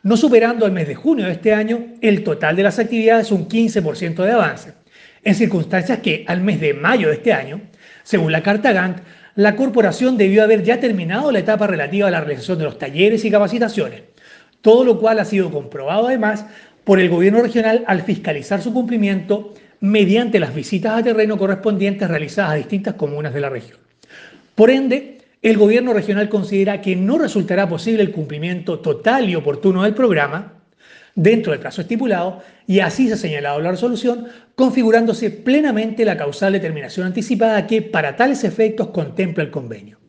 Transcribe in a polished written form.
no superando al mes de junio de este año el total de las actividades un 15% de avance, en circunstancias que al mes de mayo de este año, según la carta Gantt, la corporación debió haber ya terminado la etapa relativa a la realización de los talleres y capacitaciones, todo lo cual ha sido comprobado además por el gobierno regional al fiscalizar su cumplimiento mediante las visitas a terreno correspondientes realizadas a distintas comunas de la región. Por ende, el gobierno regional considera que no resultará posible el cumplimiento total y oportuno del programa dentro del plazo estipulado y así se ha señalado en la resolución, configurándose plenamente la causal de terminación anticipada que para tales efectos contempla el convenio.